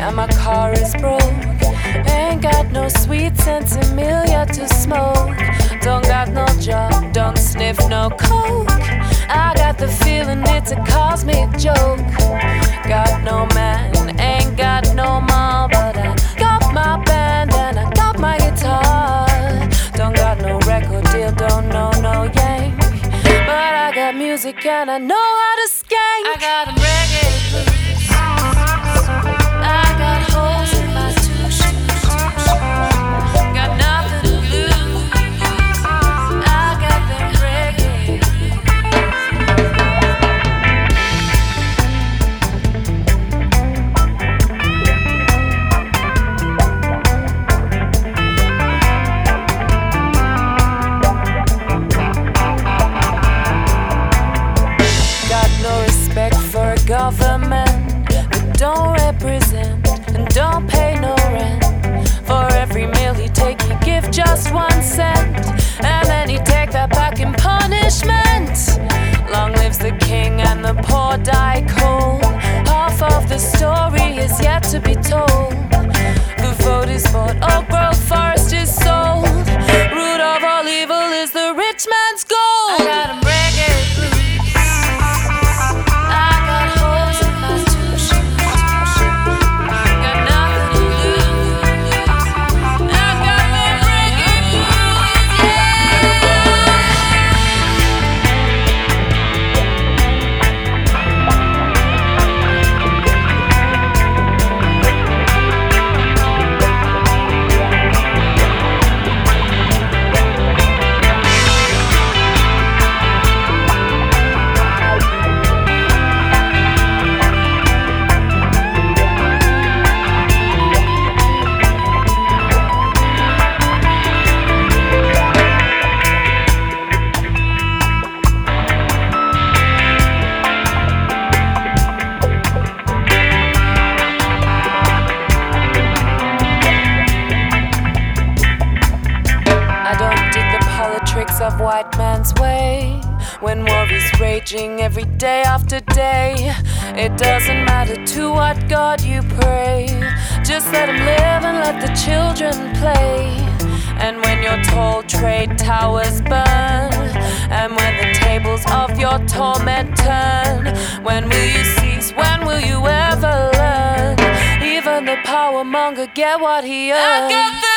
and my car is broke. Ain't got no sweet sensimilia to smoke. Don't got no job, don't sniff no coke. I got the feeling it's a cosmic joke. Got no man, ain't got no mom, but I got my band and I got my guitar. Don't got no record deal, don't know no yank, but I got music and I know how to skank. I got a reggae blues. I got holes in my two shoes. Got nothing to lose. I got that reggae. Got no respect for a government that don't represent and don't pay no rent. For every meal you take, you give just 1 cent, and then you take that back in punishment. Long lives the king and the poor die cold. Half of the story is yet to be told. The vote is bought, Oak Grove Forest is sold. Root of all evil is the rich man's gold. I got 'em reggae blues. I got holes in my two shoes. Got nothing to lose. I got that reggae blues, yeah. I don't dig the politics of white man's way. When war is raging every day after day, it doesn't matter to what God you pray. Just let him live and let the children play. And when you're told trade towers burn, and when the tables of your torment turn, when will you cease? When will you ever learn? Even the power monger get what he earned. I got the